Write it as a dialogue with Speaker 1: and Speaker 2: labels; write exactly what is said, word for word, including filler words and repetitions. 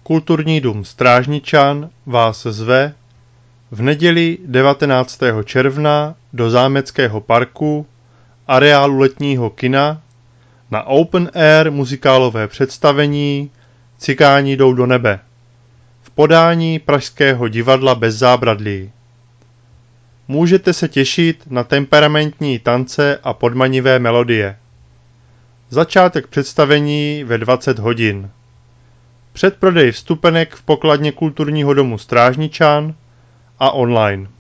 Speaker 1: Kulturní dům Strážničan vás zve v neděli devatenáctého června do zámeckého parku, areálu letního kina, na open air muzikálové představení Cikáni jdou do nebe v podání pražského divadla Bez zábradlí. Můžete se těšit na temperamentní tance a podmanivé melodie. Začátek představení ve dvacet hodin. Předprodej vstupenek v pokladně Kulturního domu Strážničan a online.